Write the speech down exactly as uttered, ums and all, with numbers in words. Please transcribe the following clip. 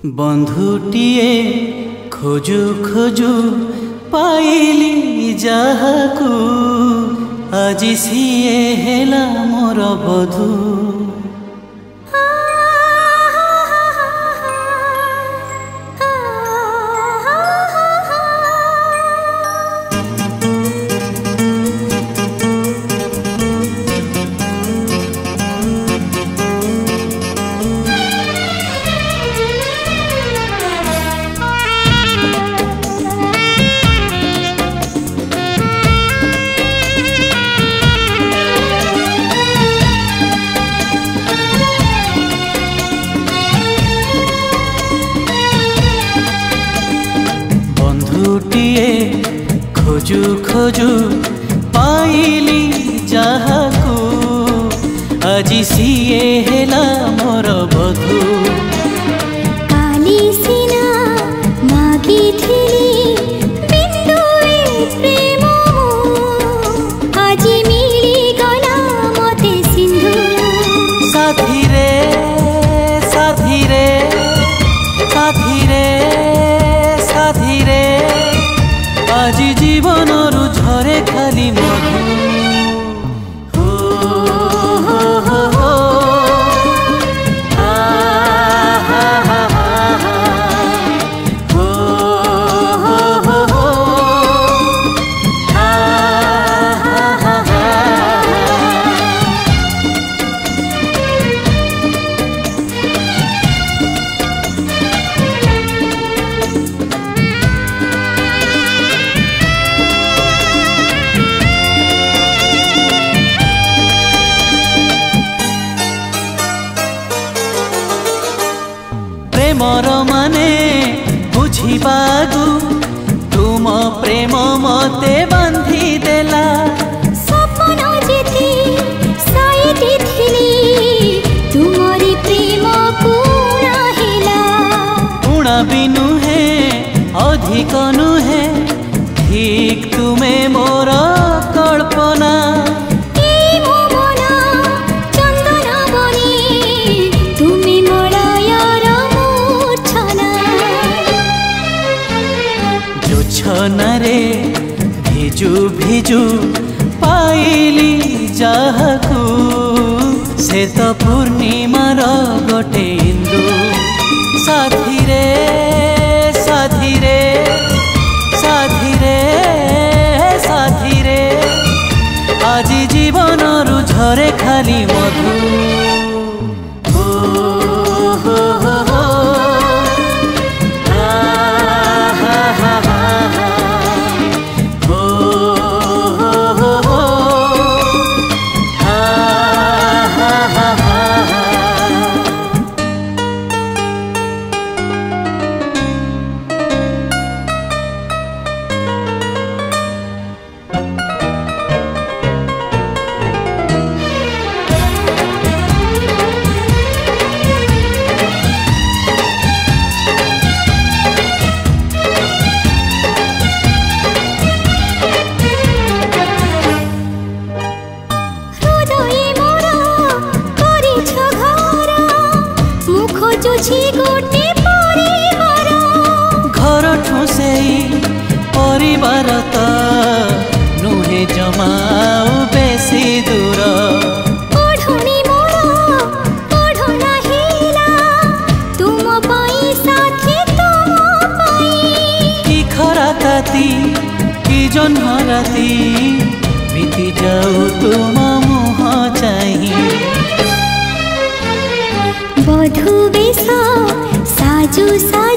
बंधुटीए खोजु खोजु पाइली जाहाकू आजी सीए हेला मोर बधू। बंधुटीए खोजु खोजु पाइली जाहाकू आजी सीए हेला मोर बधू। काली सिना मागी थिली बिंदुए प्रेम आजी मिली गला मते सिंधु। साथी रे साथी रे साथी रे साथी रे आजी जीवन रु झरे खाली मधु। प्रेमर माने बुझिबागु तुम प्रेम मते बांधी देला। सपन जेती साइटी थिली तुमरी प्रेम कुणा हेला। कुणा बिनु है अधिक नुहे ठीक तुमे मोर कल्पना। छनारे भिजु भिजु पाइली जाहाकू से तो पूर्णिमार गोटे इंदु। साथी रे साथी रे साथी रे साथी रे आजी जीवन रु झरे खाली मधु। घर ठुसे परिवार त नुहे जमाऊ बेसी दूर। पढ़नी मोर पढ़ना हेला तुम पाई साथी तुम पाई। की खरा ताती की जन्म राती बीती जाऊ तुम मुह चाही। बधु बेस साजु साजु